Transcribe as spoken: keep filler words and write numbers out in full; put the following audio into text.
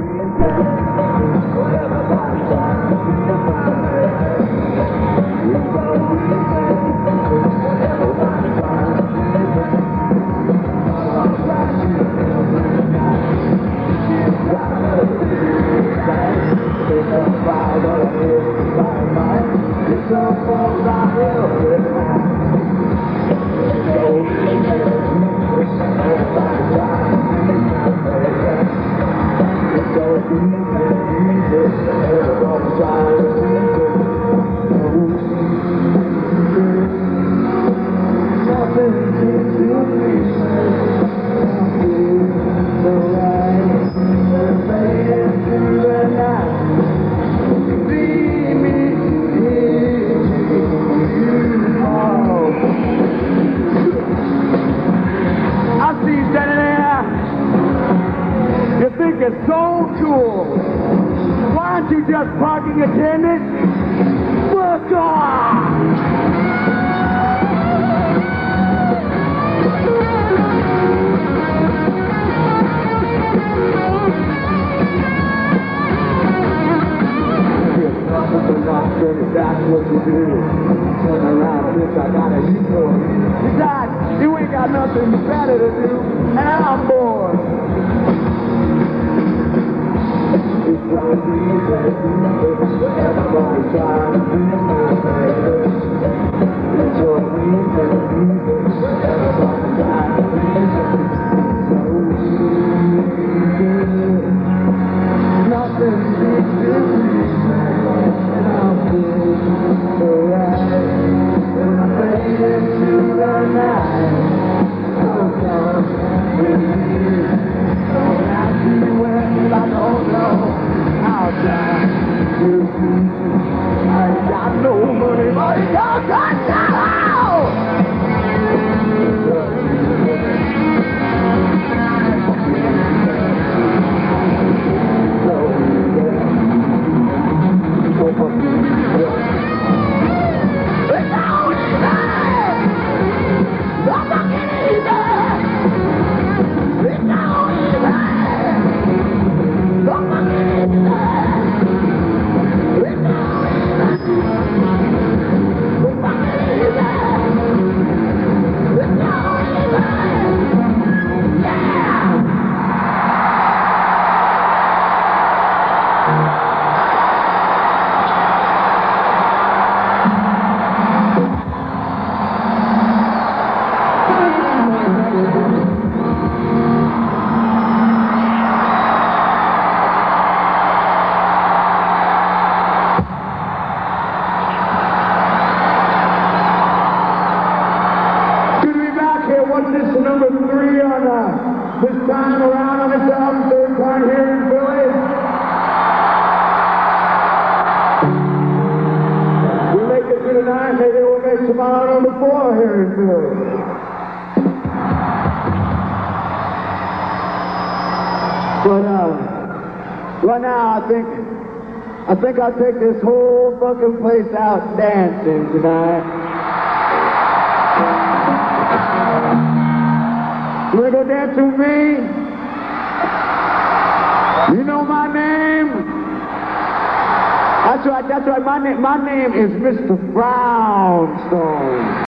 It's so cool. Why aren't you just parking attendants? Fuck off! That's what you do. Turn around, bitch, I got a uniform. Besides, you ain't got nothing better to do, and I'm bored. It's trying to be everybody trying to be perfect. It's what we do. Everybody trying to be so nothing big to and I'm good, alright. And I fade into the night. Oh, come with me. Don't ask me when I don't know. I'll try to see. I ain't got no money, but it don't touch now. This number three on uh, this time around on this album, third time here in Philly. We make it through tonight, maybe we'll make tomorrow number four here in Philly. But uh, right now I think I think I'll take this whole fucking place out dancing tonight. You wanna go dance with me? You know my name? That's right, that's right, my name, my name is Mister Brownstone.